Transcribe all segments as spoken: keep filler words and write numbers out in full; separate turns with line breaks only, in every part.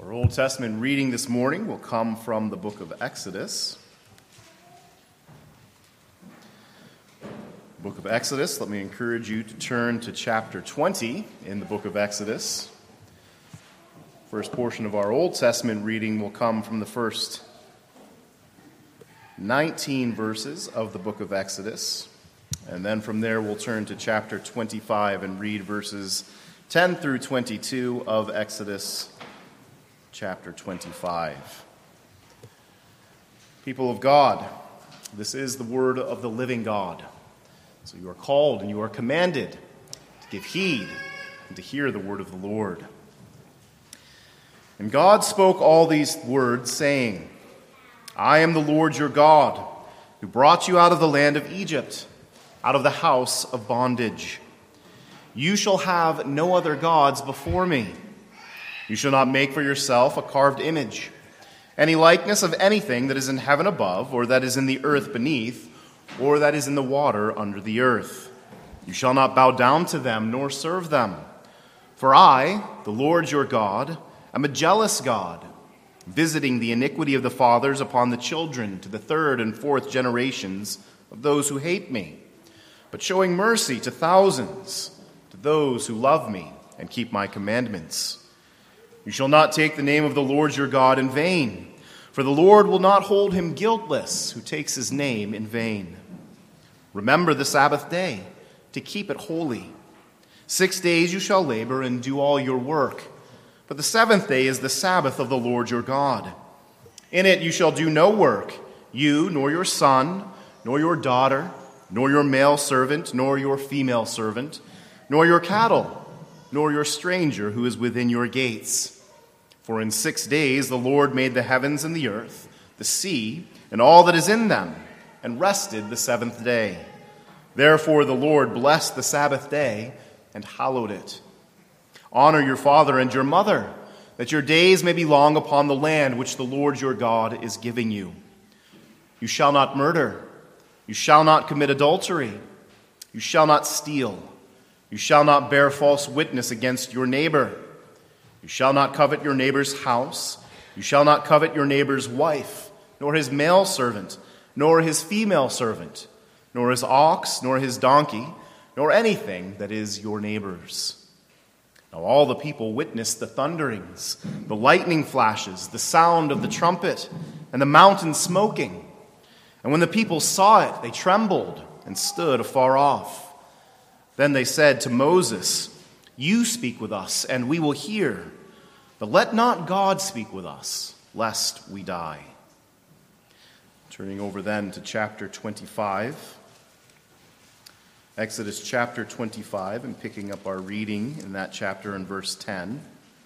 Our Old Testament reading this morning will come from the book of Exodus. Book of Exodus, let me encourage you to turn to chapter twenty in the book of Exodus. First portion of our Old Testament reading will come from the first nineteen verses of the book of Exodus. And then from there we'll turn to chapter twenty-five and read verses ten through twenty-two of Exodus chapter twenty-five. People of God, this is the word of the living God. So you are called and you are commanded to give heed and to hear the word of the Lord. And God spoke all these words, saying, I am the Lord your God, who brought you out of the land of Egypt, out of the house of bondage. You shall have no other gods before me. You shall not make for yourself a carved image, any likeness of anything that is in heaven above, or that is in the earth beneath, or that is in the water under the earth. You shall not bow down to them, nor serve them. For I, the Lord your God, am a jealous God, visiting the iniquity of the fathers upon the children to the third and fourth generations of those who hate me, but showing mercy to thousands, to those who love me and keep my commandments. You shall not take the name of the Lord your God in vain, for the Lord will not hold him guiltless who takes his name in vain. Remember the Sabbath day, to keep it holy. Six days you shall labor and do all your work, but the seventh day is the Sabbath of the Lord your God. In it you shall do no work, you, nor your son, nor your daughter, nor your male servant, nor your female servant, nor your cattle, nor your stranger who is within your gates. For in six days the Lord made the heavens and the earth, the sea, and all that is in them, and rested the seventh day. Therefore the Lord blessed the Sabbath day and hallowed it. Honor your father and your mother, that your days may be long upon the land which the Lord your God is giving you. You shall not murder. You shall not commit adultery. You shall not steal. You shall not bear false witness against your neighbor. You shall not covet your neighbor's house. You shall not covet your neighbor's wife, nor his male servant, nor his female servant, nor his ox, nor his donkey, nor anything that is your neighbor's. Now all the people witnessed the thunderings, the lightning flashes, the sound of the trumpet, and the mountain smoking. And when the people saw it, they trembled and stood afar off. Then they said to Moses, You speak with us, and we will hear. But let not God speak with us, lest we die. Turning over then to chapter twenty-five. Exodus chapter twenty-five, and picking up our reading in that chapter in verse ten.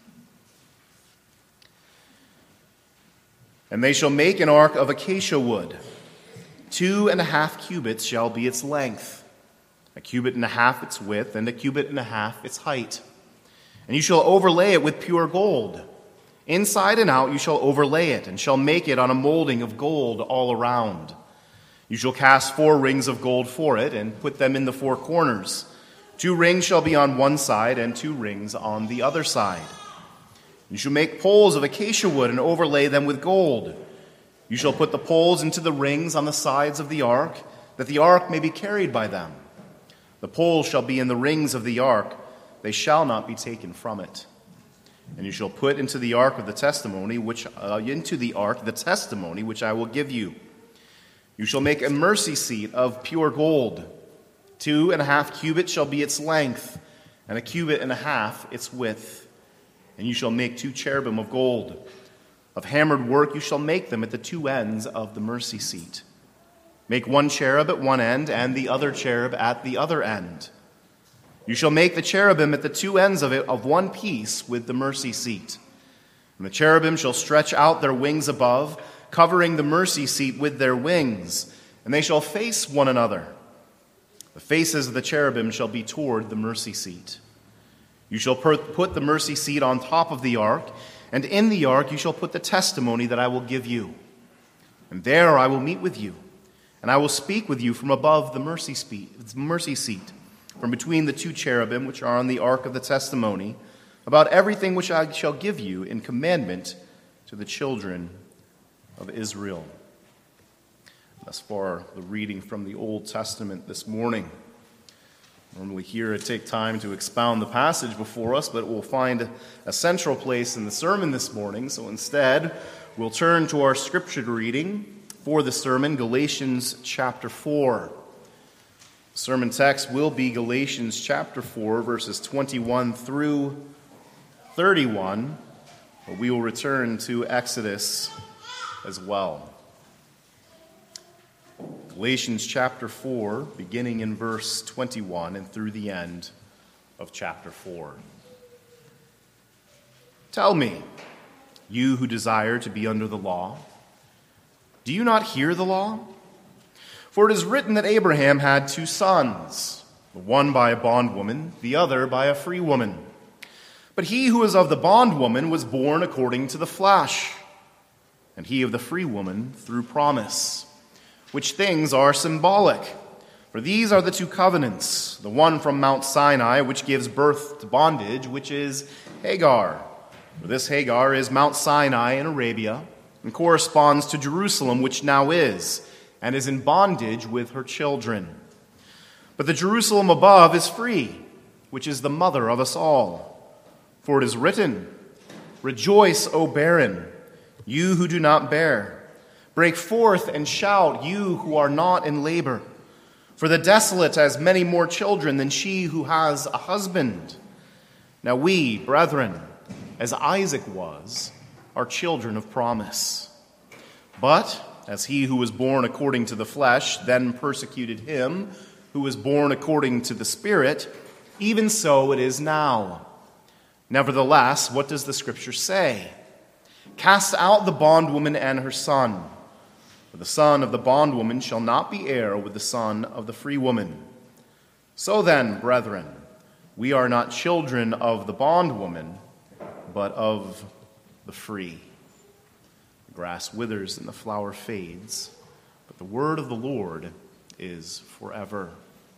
And they shall make an ark of acacia wood. Two and a half cubits shall be its length, a cubit and a half its width, and a cubit and a half its height. And you shall overlay it with pure gold. Inside and out you shall overlay it, and shall make it on a molding of gold all around. You shall cast four rings of gold for it, and put them in the four corners. Two rings shall be on one side, and two rings on the other side. You shall make poles of acacia wood, and overlay them with gold. You shall put the poles into the rings on the sides of the ark, that the ark may be carried by them. The poles shall be in the rings of the ark, they shall not be taken from it. And you shall put into the ark of the testimony, which uh, into the ark the testimony which I will give you. You shall make a mercy seat of pure gold. Two and a half cubits shall be its length, and a cubit and a half its width. And you shall make two cherubim of gold. Of hammered work you shall make them at the two ends of the mercy seat. Make one cherub at one end, and the other cherub at the other end. You shall make the cherubim at the two ends of it of one piece with the mercy seat. And the cherubim shall stretch out their wings above, covering the mercy seat with their wings, and they shall face one another. The faces of the cherubim shall be toward the mercy seat. You shall put the mercy seat on top of the ark, and in the ark you shall put the testimony that I will give you. And there I will meet with you, and I will speak with you from above the mercy seat, from between the two cherubim which are on the ark of the testimony, about everything which I shall give you in commandment to the children of Israel. Thus far, the reading from the Old Testament this morning. Normally here I take time to expound the passage before us, but we'll find a central place in the sermon this morning. So instead, we'll turn to our scripture reading for the sermon, Galatians chapter four. The sermon text will be Galatians chapter four, verses twenty-one through thirty-one, but we will return to Exodus as well. Galatians chapter four, beginning in verse twenty-one and through the end of chapter four. Tell me, you who desire to be under the law, do you not hear the law? For it is written that Abraham had two sons, the one by a bondwoman, the other by a free woman. But he who is of the bondwoman was born according to the flesh, and he of the free woman through promise, which things are symbolic. For these are the two covenants, the one from Mount Sinai, which gives birth to bondage, which is Hagar. For this Hagar is Mount Sinai in Arabia, and corresponds to Jerusalem, which now is, and is in bondage with her children. But the Jerusalem above is free, which is the mother of us all. For it is written, Rejoice, O barren, you who do not bear. Break forth and shout, you who are not in labor. For the desolate has many more children than she who has a husband. Now we, brethren, as Isaac was, are children of promise. But as he who was born according to the flesh then persecuted him who was born according to the Spirit, even so it is now. Nevertheless, what does the Scripture say? Cast out the bondwoman and her son, for the son of the bondwoman shall not be heir with the son of the free woman. So then, brethren, we are not children of the bondwoman, but of the free. The grass withers and the flower fades, but the word of the Lord is forever.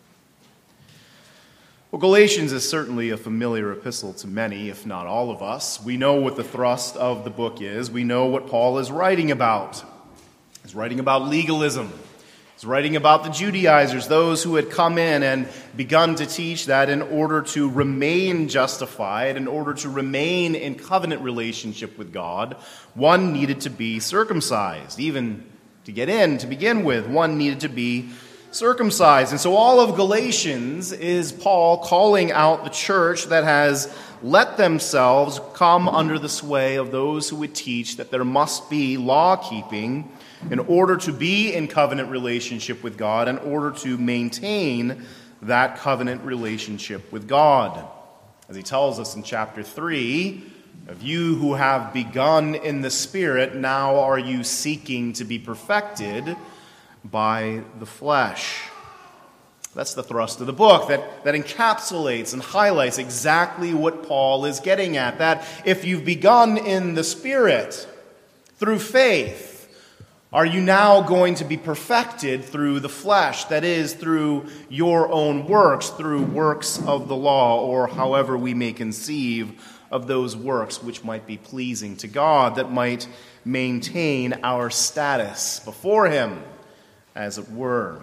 Well, Galatians is certainly a familiar epistle to many, if not all of us. We know what the thrust of the book is. We know what Paul is writing about. He's writing about legalism. He's writing about the Judaizers, those who had come in and begun to teach that in order to remain justified, in order to remain in covenant relationship with God, one needed to be circumcised. Even to get in, to begin with, one needed to be circumcised. And so all of Galatians is Paul calling out the church that has let themselves come under the sway of those who would teach that there must be law-keeping in order to be in covenant relationship with God, in order to maintain that covenant relationship with God. As he tells us in chapter three, of you who have begun in the Spirit, now are you seeking to be perfected by the flesh. That's the thrust of the book, that, that encapsulates and highlights exactly what Paul is getting at. That if you've begun in the Spirit through faith, are you now going to be perfected through the flesh? That is, through your own works, through works of the law, or however we may conceive of those works which might be pleasing to God, that might maintain our status before Him, as it were.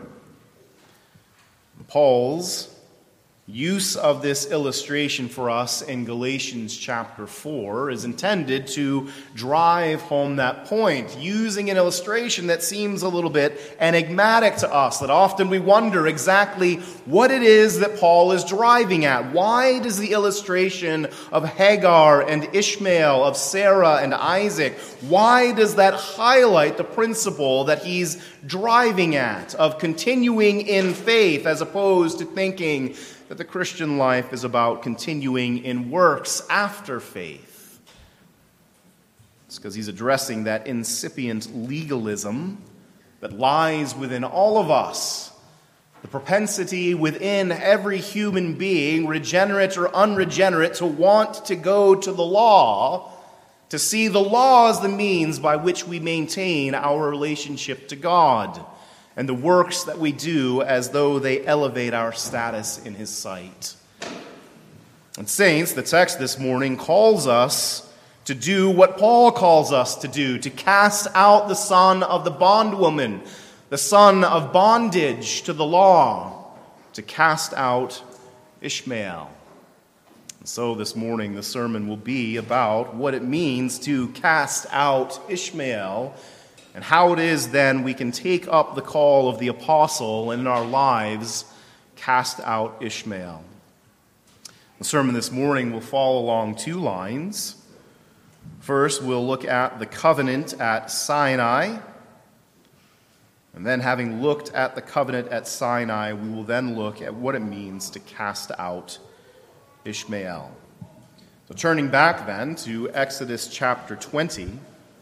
Paul's use of this illustration for us in Galatians chapter four is intended to drive home that point, using an illustration that seems a little bit enigmatic to us, that often we wonder exactly what it is that Paul is driving at. Why does the illustration of Hagar and Ishmael, of Sarah and Isaac, why does that highlight the principle that he's driving at of continuing in faith as opposed to thinking that the Christian life is about continuing in works after faith? It's because he's addressing that incipient legalism that lies within all of us, the propensity within every human being, regenerate or unregenerate, to want to go to the law, to see the law as the means by which we maintain our relationship to God, and the works that we do as though they elevate our status in His sight. And saints, the text this morning calls us to do what Paul calls us to do, to cast out the son of the bondwoman, the son of bondage to the law, to cast out Ishmael. And so this morning the sermon will be about what it means to cast out Ishmael, and how it is then we can take up the call of the apostle and in our lives cast out Ishmael. The sermon this morning will fall along two lines. First, we'll look at the covenant at Sinai. And then, having looked at the covenant at Sinai, we will then look at what it means to cast out Ishmael. So turning back then to Exodus chapter twenty,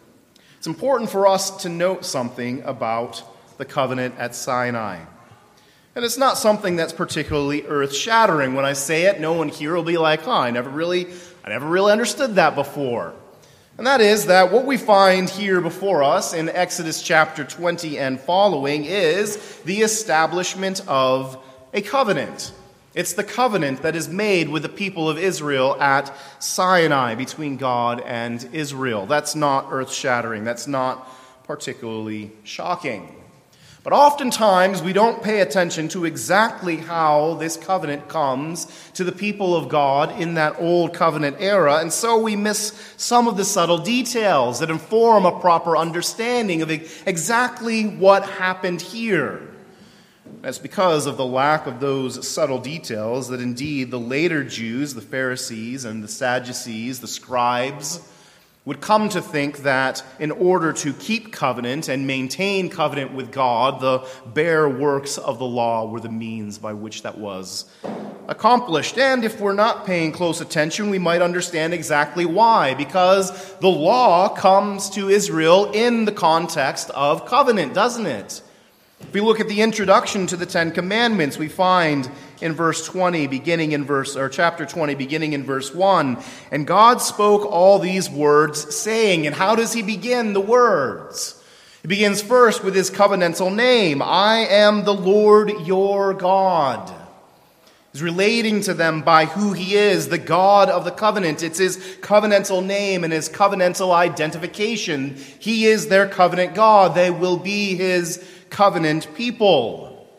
it's important for us to note something about the covenant at Sinai. And it's not something that's particularly earth-shattering. When I say it, no one here will be like, huh, I never really, I never really understood that before. And that is that what we find here before us in Exodus chapter twenty and following is the establishment of a covenant. It's the covenant that is made with the people of Israel at Sinai between God and Israel. That's not earth-shattering. That's not particularly shocking. But oftentimes we don't pay attention to exactly how this covenant comes to the people of God in that old covenant era, and so we miss some of the subtle details that inform a proper understanding of exactly what happened here. That's because of the lack of those subtle details that indeed the later Jews, the Pharisees and the Sadducees, the scribes, would come to think that in order to keep covenant and maintain covenant with God, the bare works of the law were the means by which that was accomplished. And if we're not paying close attention, we might understand exactly why. Because the law comes to Israel in the context of covenant, doesn't it? If we look at the introduction to the Ten Commandments, we find in verse twenty, beginning in verse, or chapter twenty, beginning in verse one, and God spoke all these words, saying, and how does he begin the words? He begins first with his covenantal name, I am the Lord your God. He's relating to them by who he is, the God of the covenant. It's his covenantal name and his covenantal identification. He is their covenant God. They will be his covenant people.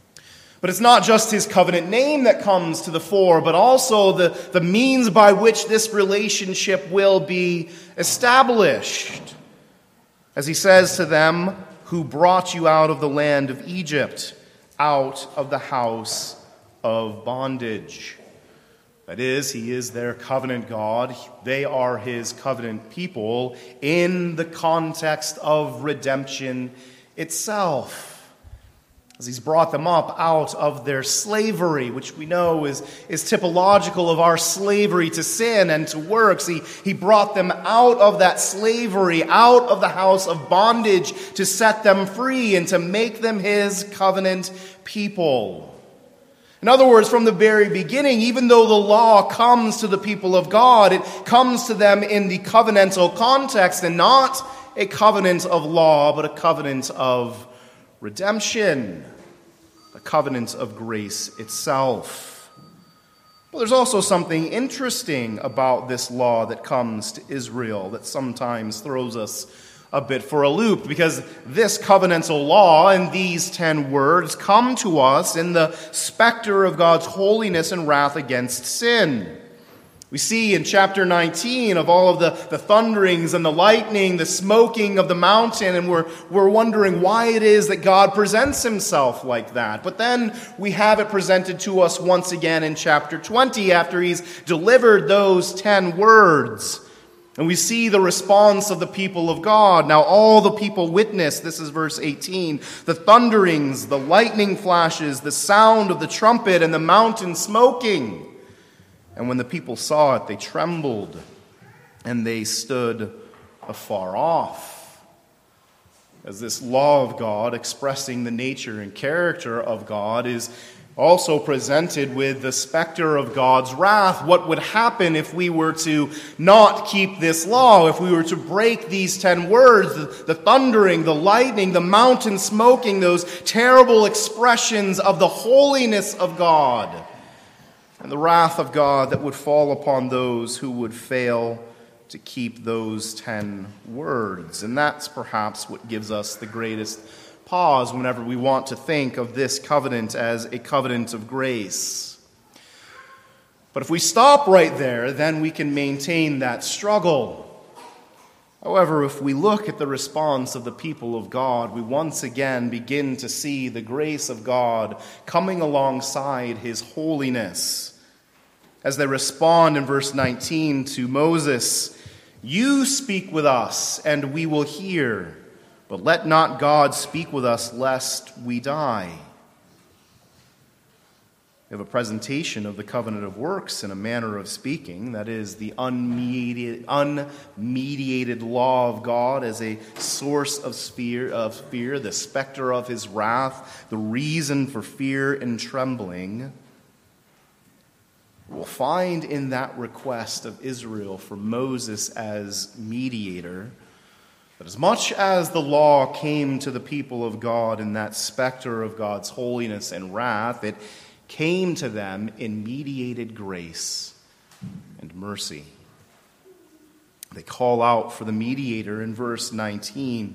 But it's not just his covenant name that comes to the fore, but also the, the means by which this relationship will be established. As he says to them, who brought you out of the land of Egypt, out of the house of bondage. That is, he is their covenant God. They are his covenant people in the context of redemption itself. As he's brought them up out of their slavery, which we know is, is typological of our slavery to sin and to works. He, he brought them out of that slavery, out of the house of bondage to set them free and to make them his covenant people. In other words, from the very beginning, even though the law comes to the people of God, it comes to them in the covenantal context and not a covenant of law, but a covenant of redemption, a covenant of grace itself. But there's also something interesting about this law that comes to Israel that sometimes throws us a bit for a loop, because this covenantal law and these ten words come to us in the specter of God's holiness and wrath against sin. We see in chapter nineteen of all of the, the thunderings and the lightning, the smoking of the mountain, and we're, we're wondering why it is that God presents himself like that. But then we have it presented to us once again in chapter twenty after he's delivered those ten words. And we see the response of the people of God. Now all the people witnessed, this is verse eighteen, the thunderings, the lightning flashes, the sound of the trumpet, and the mountain smoking. And when the people saw it, they trembled, and they stood afar off. As this law of God, expressing the nature and character of God, is also presented with the specter of God's wrath. What would happen if we were to not keep this law, if we were to break these ten words, the, the thundering, the lightning, the mountain smoking, those terrible expressions of the holiness of God? and the wrath of God that would fall upon those who would fail to keep those ten words. And that's perhaps what gives us the greatest pause whenever we want to think of this covenant as a covenant of grace. But if we stop right there, then we can maintain that struggle. However, if we look at the response of the people of God, we once again begin to see the grace of God coming alongside his holiness. As they respond in verse nineteen to Moses, "You speak with us, and we will hear, but let not God speak with us, lest we die." We have a presentation of the covenant of works in a manner of speaking, that is, the unmediated, unmediated law of God as a source of fear, of fear, the specter of his wrath, the reason for fear and trembling. We'll find in that request of Israel for Moses as mediator that as much as the law came to the people of God in that specter of God's holiness and wrath, it came to them in mediated grace and mercy. They call out for the mediator in verse nineteen.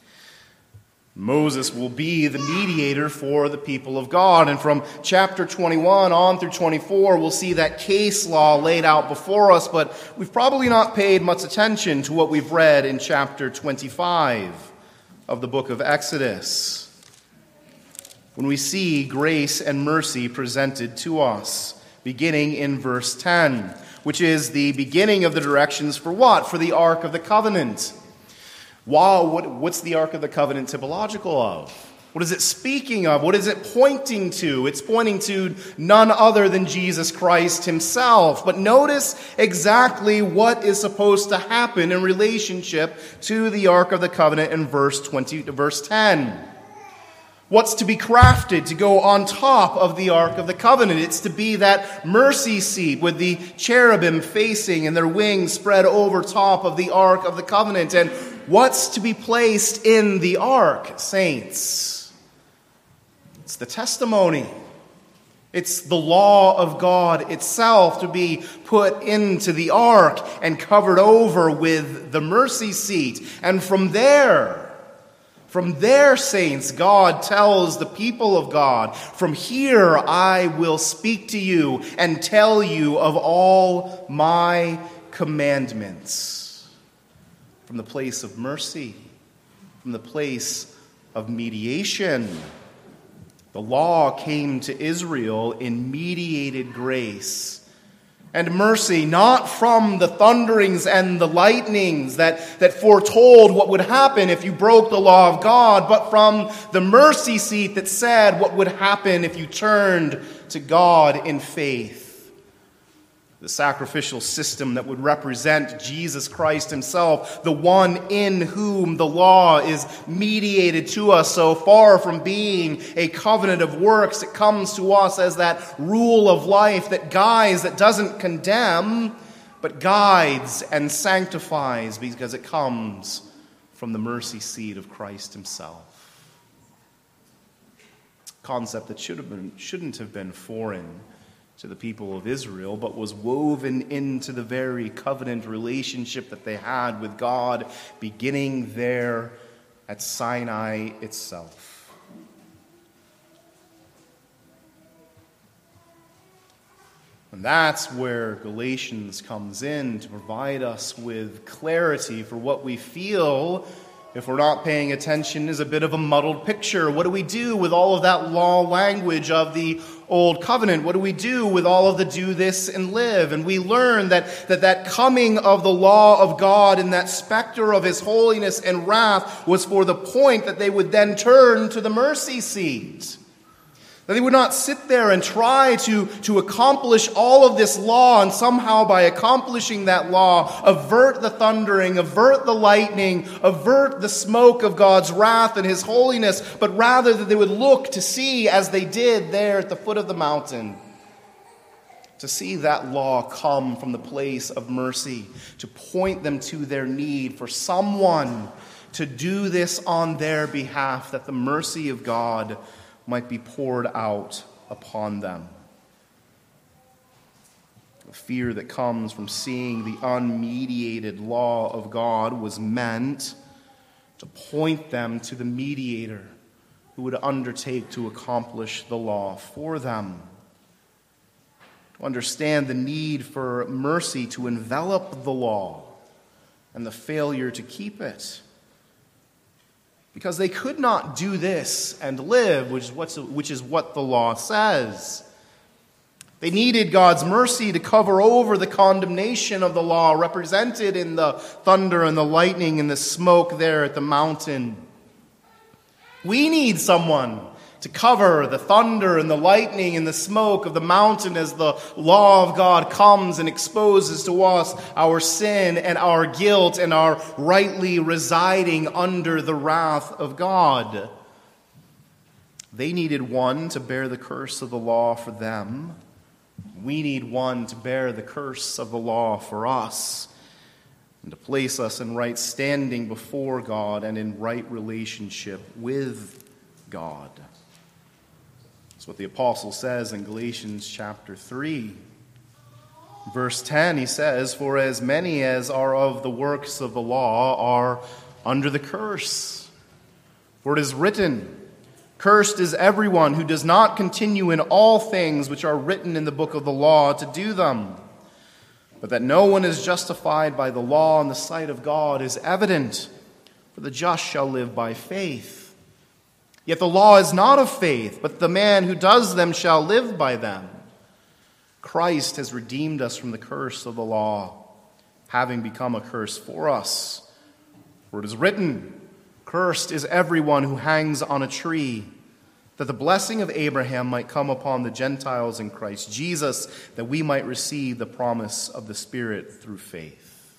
Moses will be the mediator for the people of God. And from chapter twenty-one on through twenty-four, we'll see that case law laid out before us, but we've probably not paid much attention to what we've read in chapter twenty-five of the book of Exodus, when we see grace and mercy presented to us, beginning in verse ten, which is the beginning of the directions for what? For the Ark of the Covenant. Wow, what, what's the Ark of the Covenant typological of? What is it speaking of? What is it pointing to? It's pointing to none other than Jesus Christ himself. But notice exactly what is supposed to happen in relationship to the Ark of the Covenant in verse twenty, verse ten. What's to be crafted to go on top of the Ark of the Covenant? It's to be that mercy seat with the cherubim facing and their wings spread over top of the Ark of the Covenant. And what's to be placed in the Ark, saints? It's the testimony. It's the law of God itself to be put into the Ark and covered over with the mercy seat. And from there, From there, saints, God tells the people of God, "From here I will speak to you and tell you of all my commandments." From the place of mercy, from the place of mediation. The law came to Israel in mediated grace and mercy, not from the thunderings and the lightnings that, that foretold what would happen if you broke the law of God, but from the mercy seat that said what would happen if you turned to God in faith. The sacrificial system that would represent Jesus Christ himself, the one in whom the law is mediated to us, so far from being a covenant of works, it comes to us as that rule of life that guides, that doesn't condemn, but guides and sanctifies, because it comes from the mercy seat of Christ himself. A concept that should have been, shouldn't have been foreign to the people of Israel, but was woven into the very covenant relationship that they had with God, beginning there at Sinai itself. And that's where Galatians comes in to provide us with clarity for what we feel, if we're not paying attention, is a bit of a muddled picture. What do we do with all of that law language of the Old Covenant? What do we do with all of the do this and live? And we learn that that, that coming of the law of God in that specter of his holiness and wrath was for the point that they would then turn to the mercy seat. That they would not sit there and try to, to accomplish all of this law and somehow by accomplishing that law avert the thundering, avert the lightning, avert the smoke of God's wrath and his holiness, but rather that they would look to see, as they did there at the foot of the mountain, to see that law come from the place of mercy, to point them to their need for someone to do this on their behalf, that the mercy of God might be poured out upon them. The fear that comes from seeing the unmediated law of God was meant to point them to the mediator who would undertake to accomplish the law for them. To understand the need for mercy to envelop the law and the failure to keep it. Because they could not do this and live, which is, what's, which is what the law says. They needed God's mercy to cover over the condemnation of the law represented in the thunder and the lightning and the smoke there at the mountain. We need someone to cover the thunder and the lightning and the smoke of the mountain as the law of God comes and exposes to us our sin and our guilt and our rightly residing under the wrath of God. They needed one to bear the curse of the law for them. We need one to bear the curse of the law for us and to place us in right standing before God and in right relationship with God. That's what the apostle says in Galatians chapter three. Verse ten, he says, "For as many as are of the works of the law are under the curse. For it is written, Cursed is everyone who does not continue in all things which are written in the book of the law to do them. But that no one is justified by the law in the sight of God is evident, for the just shall live by faith. Yet the law is not of faith, but the man who does them shall live by them. Christ has redeemed us from the curse of the law, having become a curse for us. For it is written, Cursed is everyone who hangs on a tree, that the blessing of Abraham might come upon the Gentiles in Christ Jesus, that we might receive the promise of the Spirit through faith."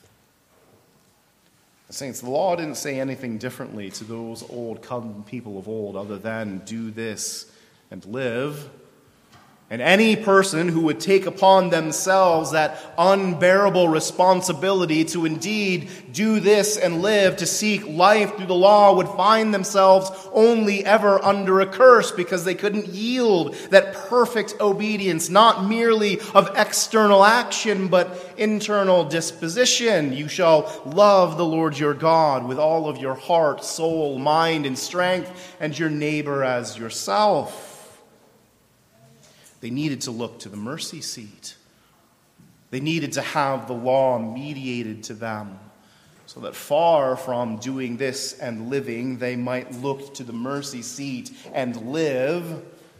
Saints, the law didn't say anything differently to those old covenant people of old other than do this and live. And any person who would take upon themselves that unbearable responsibility to indeed do this and live, to seek life through the law, would find themselves only ever under a curse because they couldn't yield that perfect obedience, not merely of external action, but internal disposition. You shall love the Lord your God with all of your heart, soul, mind, and strength, and your neighbor as yourself. They needed to look to the mercy seat. They needed to have the law mediated to them so that far from doing this and living, they might look to the mercy seat and live,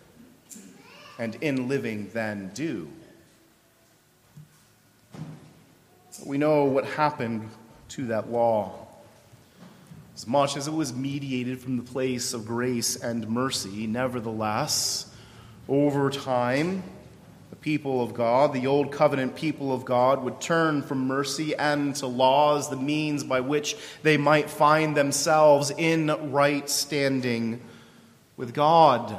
and in living then do. We know what happened to that law. As much as it was mediated from the place of grace and mercy, nevertheless, over time, the people of God, the old covenant people of God, would turn from mercy and to law as the means by which they might find themselves in right standing with God.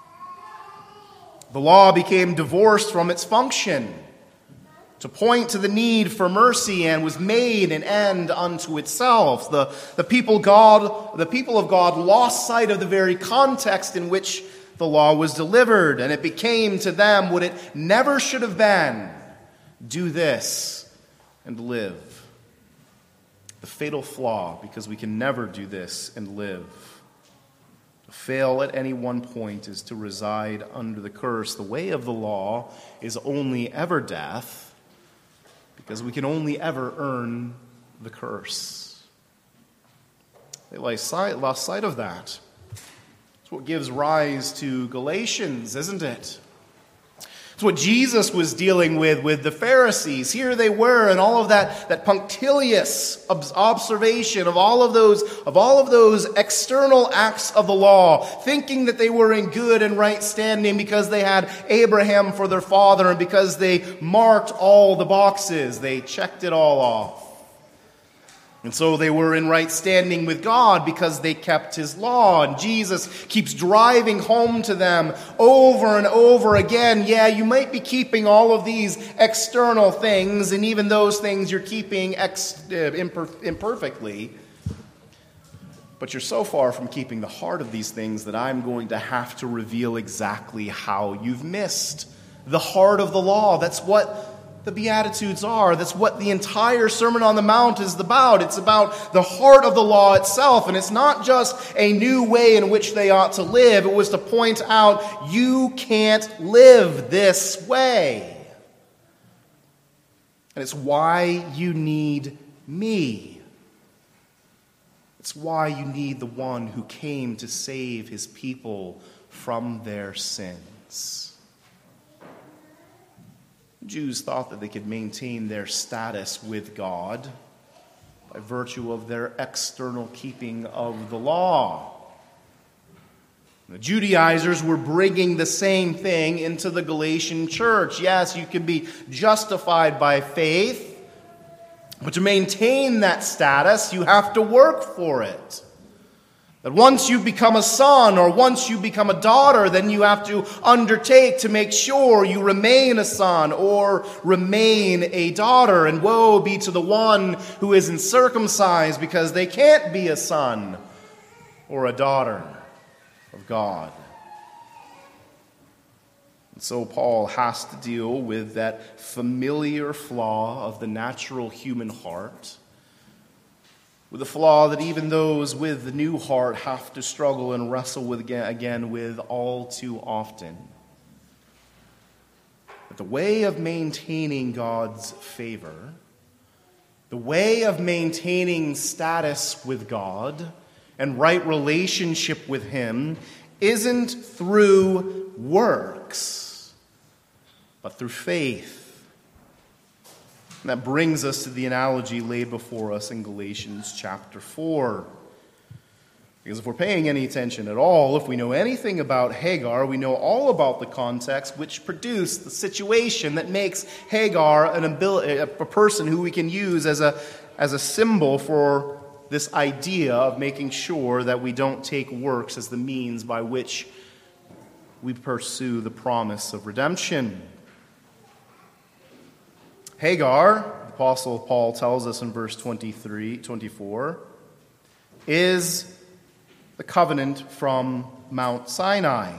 The law became divorced from its function to point to the need for mercy and was made an end unto itself. The, the people God, the people of God lost sight of the very context in which the law was delivered, and it became to them what it never should have been. Do this and live. The fatal flaw, because we can never do this and live. To fail at any one point is to reside under the curse. The way of the law is only ever death, because we can only ever earn the curse. They lost sight, lost sight of that. It's what gives rise to Galatians, isn't it? It's what Jesus was dealing with with the Pharisees. Here they were, and all of that, that punctilious observation of all of those of all of those external acts of the law, thinking that they were in good and right standing because they had Abraham for their father and because they marked all the boxes. They checked it all off. And so they were in right standing with God because they kept his law. And Jesus keeps driving home to them over and over again. Yeah, you might be keeping all of these external things, and even those things you're keeping ex- uh, imper- imperfectly. But you're so far from keeping the heart of these things that I'm going to have to reveal exactly how you've missed the heart of the law. That's what the Beatitudes are. That's what the entire Sermon on the Mount is about. It's about the heart of the law itself. And it's not just a new way in which they ought to live. It was to point out, you can't live this way. And it's why you need me. It's why you need the one who came to save his people from their sins. Jews thought that they could maintain their status with God by virtue of their external keeping of the law. The Judaizers were bringing the same thing into the Galatian church. Yes, you can be justified by faith, but to maintain that status, you have to work for it. That once you become a son or once you become a daughter, then you have to undertake to make sure you remain a son or remain a daughter. And woe be to the one who isn't circumcised, because they can't be a son or a daughter of God. And so Paul has to deal with that familiar flaw of the natural human heart, with a flaw that even those with the new heart have to struggle and wrestle with again, again with all too often. But the way of maintaining God's favor, the way of maintaining status with God and right relationship with Him, isn't through works, but through faith. And that brings us to the analogy laid before us in Galatians chapter four. Because if we're paying any attention at all, if we know anything about Hagar, we know all about the context which produced the situation that makes Hagar an ability, a person who we can use as a, as a symbol for this idea of making sure that we don't take works as the means by which we pursue the promise of redemption. Hagar, the Apostle Paul tells us in verse twenty-three, twenty-four, is the covenant from Mount Sinai.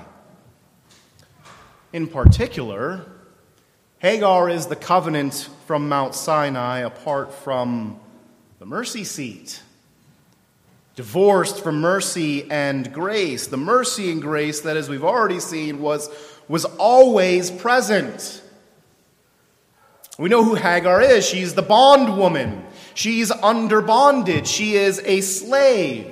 In particular, Hagar is the covenant from Mount Sinai apart from the mercy seat. Divorced from mercy and grace. The mercy and grace that, as we've already seen, was, was always present. We know who Hagar is. She's the bondwoman. She's under bondage. She is a slave.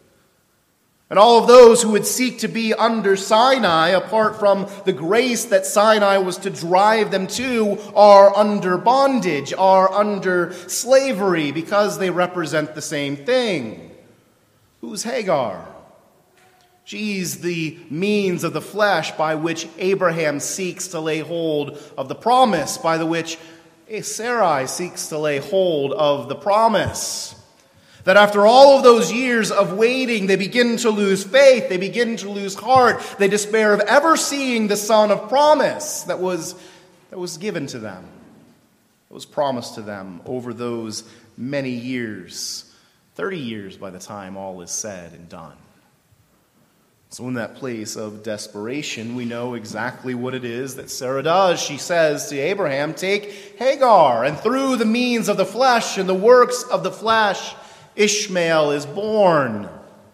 And all of those who would seek to be under Sinai, apart from the grace that Sinai was to drive them to, are under bondage, are under slavery, because they represent the same thing. Who's Hagar? She's the means of the flesh by which Abraham seeks to lay hold of the promise, by the which Sarai seeks to lay hold of the promise. That after all of those years of waiting, they begin to lose faith, they begin to lose heart, they despair of ever seeing the son of promise that was, that was given to them, that was promised to them over those many years, thirty years by the time all is said and done. So in that place of desperation, we know exactly what it is that Sarah does. She says to Abraham, take Hagar, and through the means of the flesh and the works of the flesh, Ishmael is born.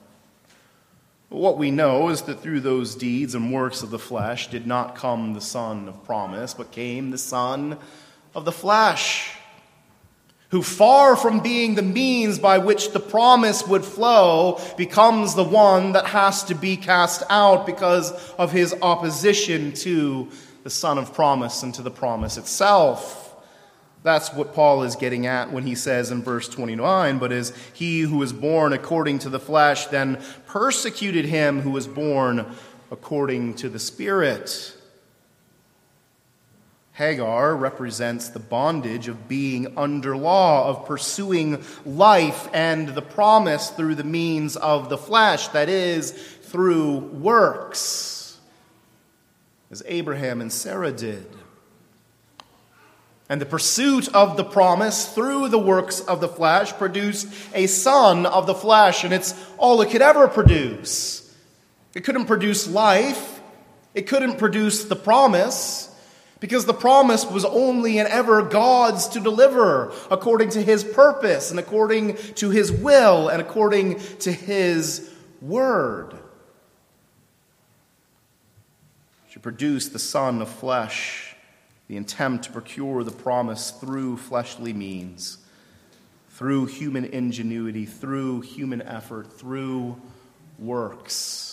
What we know is that through those deeds and works of the flesh did not come the son of promise, but came the son of the flesh, who, far from being the means by which the promise would flow, becomes the one that has to be cast out because of his opposition to the son of promise and to the promise itself. That's what Paul is getting at when he says in verse twenty-nine, but as he who was born according to the flesh then persecuted him who was born according to the Spirit. Hagar represents the bondage of being under law, of pursuing life and the promise through the means of the flesh, that is, through works, as Abraham and Sarah did. And the pursuit of the promise through the works of the flesh produced a son of the flesh, and it's all it could ever produce. It couldn't produce life. It couldn't produce the promise, Because the promise was only and ever God's to deliver according to his purpose and according to his will and according to his word. She produced the Son of flesh, the intent to procure the promise through fleshly means, through human ingenuity, through human effort, through works.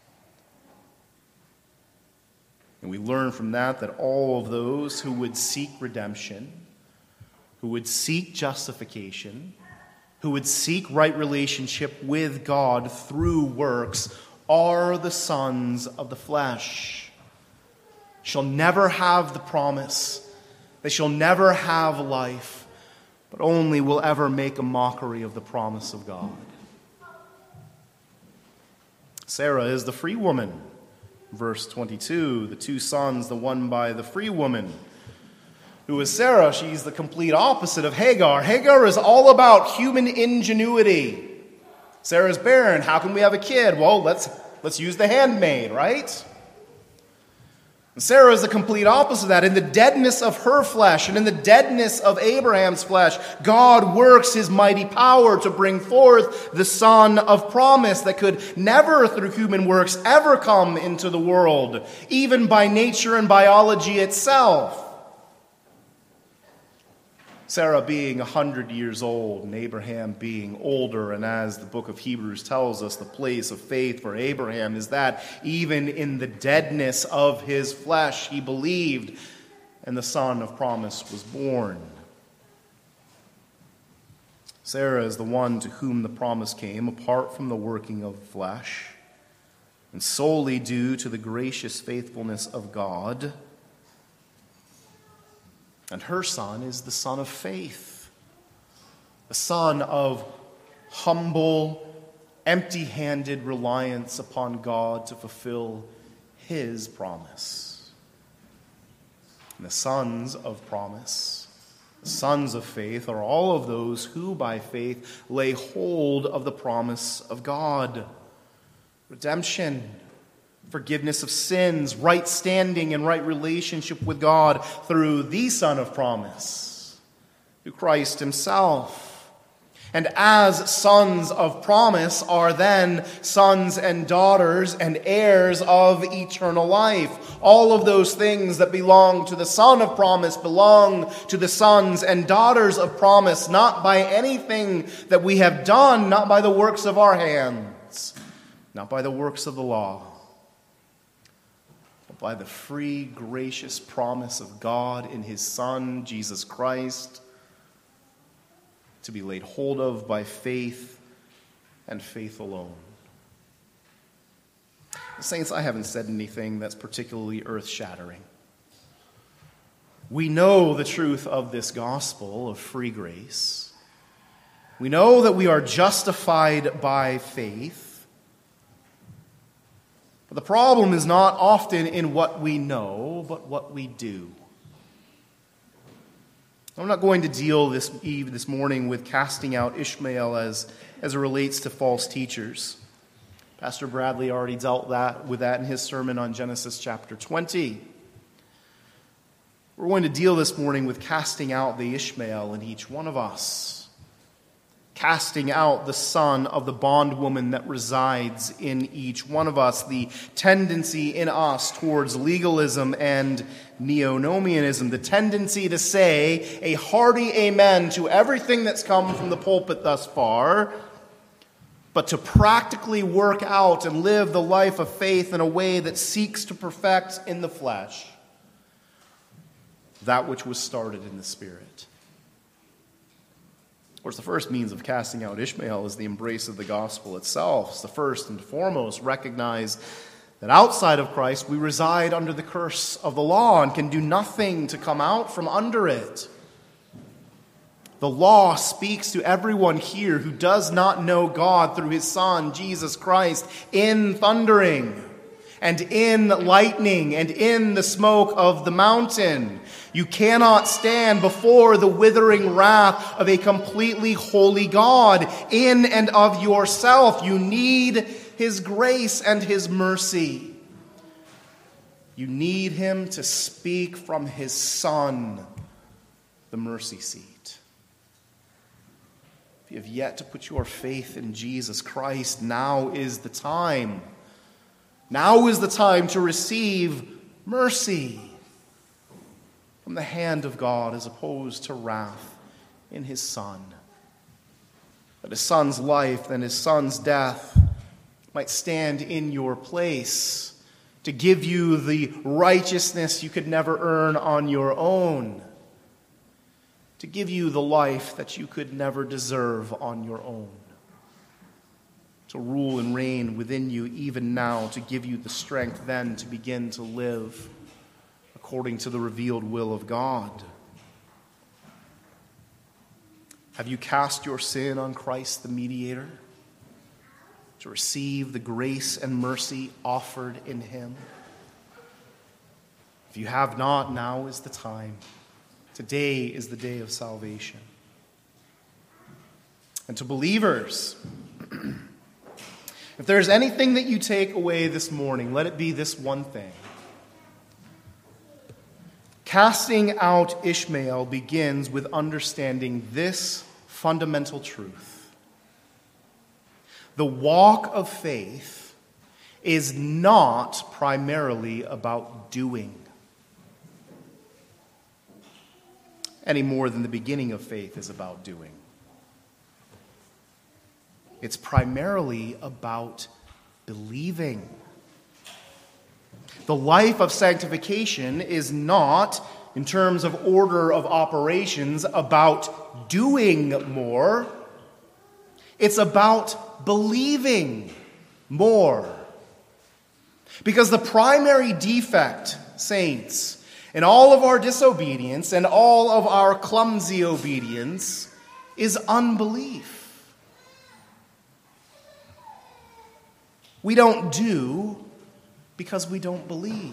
And we learn from that that all of those who would seek redemption, who would seek justification, who would seek right relationship with God through works, are the sons of the flesh. Shall never have the promise. They shall never have life, but only will ever make a mockery of the promise of God. Sarah is the free woman. Verse twenty-two, the two sons, the one by the free woman. Who is Sarah? She's the complete opposite of Hagar. Hagar is all about human ingenuity. Sarah's barren. How can we have a kid? Well, let's, let's use the handmaid, right? And Sarah is the complete opposite of that. In the deadness of her flesh and in the deadness of Abraham's flesh, God works his mighty power to bring forth the son of promise that could never, through human works, ever come into the world, even by nature and biology itself. Sarah being one hundred years old and Abraham being older, and as the book of Hebrews tells us, the place of faith for Abraham is that even in the deadness of his flesh he believed, and the son of promise was born. Sarah is the one to whom the promise came apart from the working of the flesh, and solely due to the gracious faithfulness of God. And her son is the son of faith, the son of humble, empty-handed reliance upon God to fulfill his promise. And the sons of promise, the sons of faith, are all of those who by faith lay hold of the promise of God. Redemption, forgiveness of sins, right standing and right relationship with God through the Son of promise, through Christ himself. And as sons of promise are then sons and daughters and heirs of eternal life. All of those things that belong to the Son of promise belong to the sons and daughters of promise, not by anything that we have done, not by the works of our hands, not by the works of the law, by the free, gracious promise of God in his Son, Jesus Christ, to be laid hold of by faith and faith alone. Saints, I haven't said anything that's particularly earth-shattering. We know the truth of this gospel of free grace. We know that we are justified by faith. But the problem is not often in what we know, but what we do. I'm not going to deal this eve, this morning, with casting out Ishmael as, as it relates to false teachers. Pastor Bradley already dealt that with that in his sermon on Genesis chapter twenty. We're going to deal this morning with casting out the Ishmael in each one of us. Casting out the son of the bondwoman that resides in each one of us, the tendency in us towards legalism and neonomianism, the tendency to say a hearty amen to everything that's come from the pulpit thus far, but to practically work out and live the life of faith in a way that seeks to perfect in the flesh that which was started in the Spirit. Of course, the first means of casting out Ishmael is the embrace of the gospel itself. It's the first and foremost recognize that outside of Christ we reside under the curse of the law and can do nothing to come out from under it. The law speaks to everyone here who does not know God through his Son, Jesus Christ, in thundering and in lightning and in the smoke of the mountain. You cannot stand before the withering wrath of a completely holy God in and of yourself. You need his grace and his mercy. You need him to speak from his Son, the mercy seat. If you have yet to put your faith in Jesus Christ, now is the time. Now is the time to receive mercy from the hand of God as opposed to wrath in his Son. That his Son's life and his Son's death might stand in your place to give you the righteousness you could never earn on your own, to give you the life that you could never deserve on your own, to rule and reign within you even now, to give you the strength then to begin to live according to the revealed will of God. Have you cast your sin on Christ the mediator to receive the grace and mercy offered in him? If you have not, now is the time. Today is the day of salvation. And to believers, if there's anything that you take away this morning, let it be this one thing. Casting out Ishmael begins with understanding this fundamental truth. The walk of faith is not primarily about doing, any more than the beginning of faith is about doing. It's primarily about believing. The life of sanctification is not, in terms of order of operations, about doing more. It's about believing more. Because the primary defect, saints, in all of our disobedience and all of our clumsy obedience is unbelief. We don't do because we don't believe.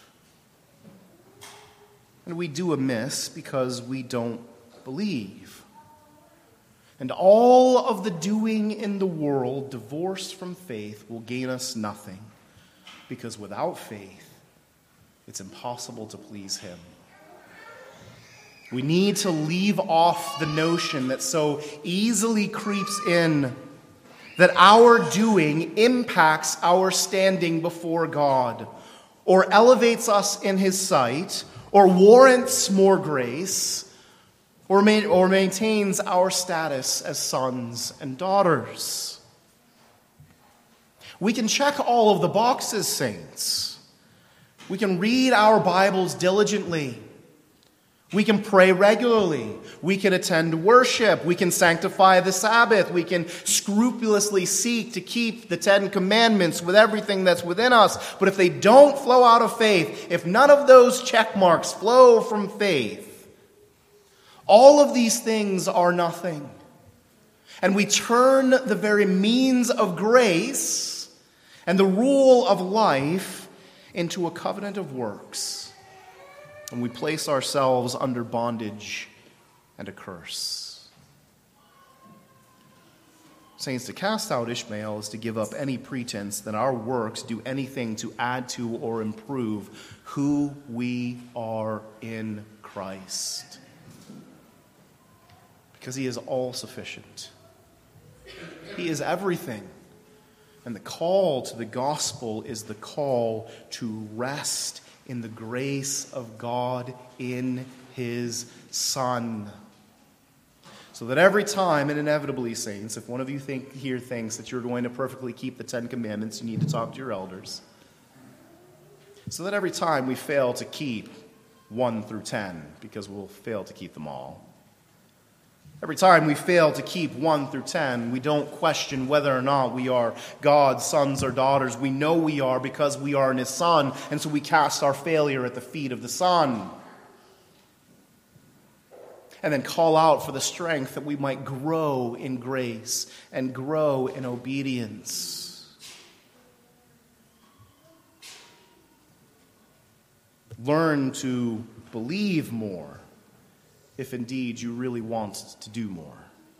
And we do amiss because we don't believe. And all of the doing in the world divorced from faith will gain us nothing, because without faith, it's impossible to please him. We need to leave off the notion that so easily creeps in that our doing impacts our standing before God, or elevates us in his sight, or warrants more grace, or, ma- or maintains our status as sons and daughters. We can check all of the boxes, saints. We can read our Bibles diligently. We can pray regularly. We can attend worship. We can sanctify the Sabbath. We can scrupulously seek to keep the Ten Commandments with everything that's within us. But if they don't flow out of faith, if none of those check marks flow from faith, all of these things are nothing. And we turn the very means of grace and the rule of life into a covenant of works. And we place ourselves under bondage and a curse. Saints, to cast out Ishmael is to give up any pretense that our works do anything to add to or improve who we are in Christ. Because he is all sufficient. He is everything. And the call to the gospel is the call to rest in the grace of God in his Son. So that every time, and inevitably, saints, if one of you think here thinks that you're going to perfectly keep the Ten Commandments, you need to talk to your elders. So that every time we fail to keep one through ten, because we'll fail to keep them all, every time we fail to keep one through ten, we don't question whether or not we are God's sons or daughters. We know we are because we are in his Son, and so we cast our failure at the feet of the Son. And then call out for the strength that we might grow in grace and grow in obedience. Learn to believe more, if indeed you really want to do more.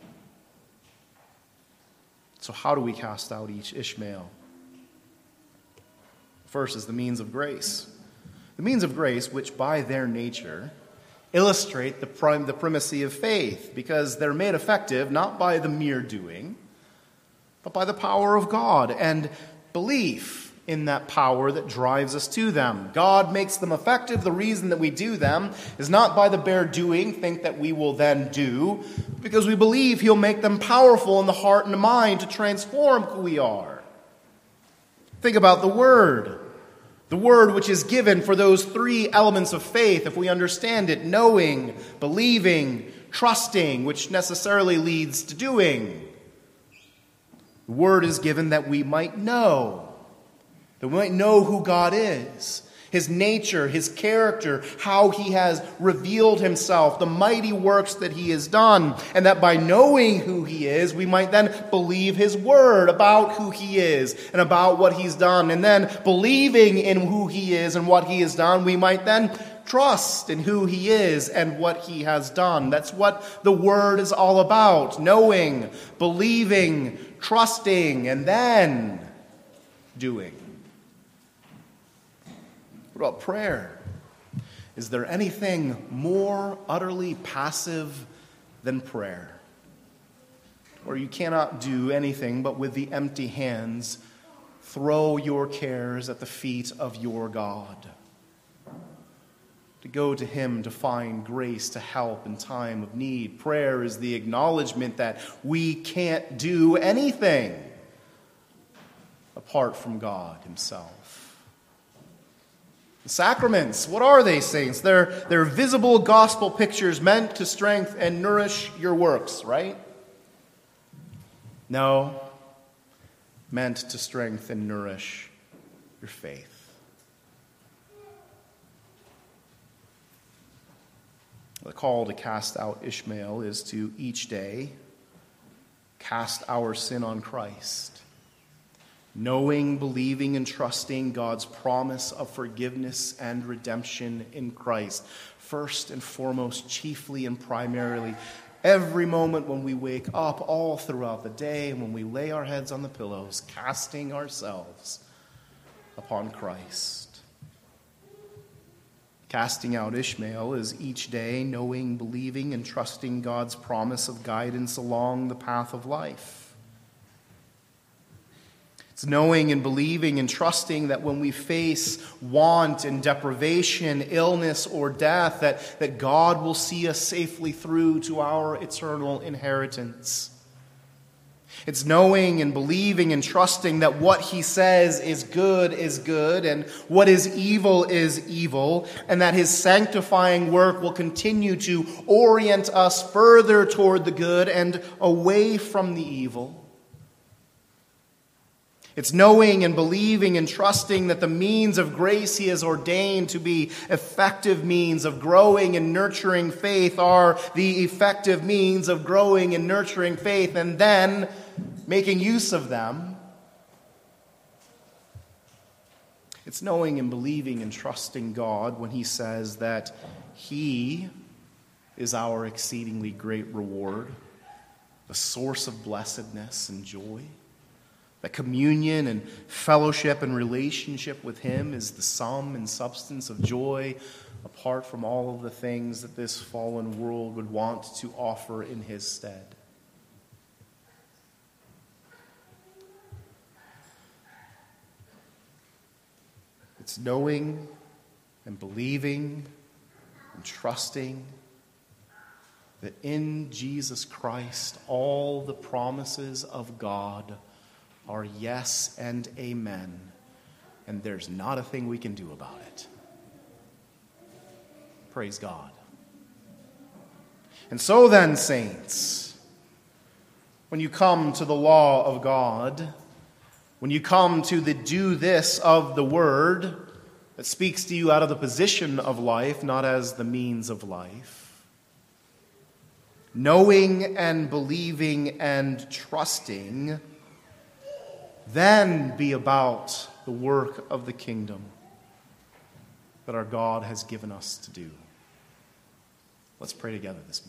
So how do we cast out each Ishmael? First is the means of grace. The means of grace, which by their nature illustrate the, prim- the primacy of faith, because they're made effective not by the mere doing, but by the power of God and belief in that power that drives us to them. God makes them effective. The reason that we do them is not by the bare doing, think that we will then do, because we believe he'll make them powerful in the heart and the mind to transform who we are. Think about the Word. The Word which is given for those three elements of faith, if we understand it: knowing, believing, trusting, which necessarily leads to doing. The Word is given that we might know. That we might know who God is, his nature, his character, how he has revealed himself, the mighty works that he has done, and that by knowing who he is, we might then believe his word about who he is and about what he's done. And then believing in who he is and what he has done, we might then trust in who he is and what he has done. That's what the word is all about: knowing, believing, trusting, and then doing. What about prayer? Is there anything more utterly passive than prayer? Where you cannot do anything but with the empty hands throw your cares at the feet of your God. To go to him to find grace to help in time of need. Prayer is the acknowledgement that we can't do anything apart from God himself. The sacraments, what are they, saints? They're, they're visible gospel pictures meant to strengthen and nourish your works, right? No, meant to strengthen and nourish your faith. The call to cast out Ishmael is to each day cast our sin on Christ. Knowing, believing, and trusting God's promise of forgiveness and redemption in Christ. First and foremost, chiefly and primarily, every moment when we wake up, all throughout the day, and when we lay our heads on the pillows, casting ourselves upon Christ. Casting out Ishmael is each day knowing, believing, and trusting God's promise of guidance along the path of life. It's knowing and believing and trusting that when we face want and deprivation, illness or death, that, that God will see us safely through to our eternal inheritance. It's knowing and believing and trusting that what he says is good is good and what is evil is evil, and that his sanctifying work will continue to orient us further toward the good and away from the evil. It's knowing and believing and trusting that the means of grace he has ordained to be effective means of growing and nurturing faith are the effective means of growing and nurturing faith, and then making use of them. It's knowing and believing and trusting God when he says that he is our exceedingly great reward, the source of blessedness and joy. That communion and fellowship and relationship with him is the sum and substance of joy, apart from all of the things that this fallen world would want to offer in his stead. It's knowing and believing and trusting that in Jesus Christ all the promises of God are yes and amen, and there's not a thing we can do about it. Praise God. And so then, saints, when you come to the law of God, when you come to the do this of the word that speaks to you out of the position of life, not as the means of life, knowing and believing and trusting, then be about the work of the kingdom that our God has given us to do. Let's pray together this morning.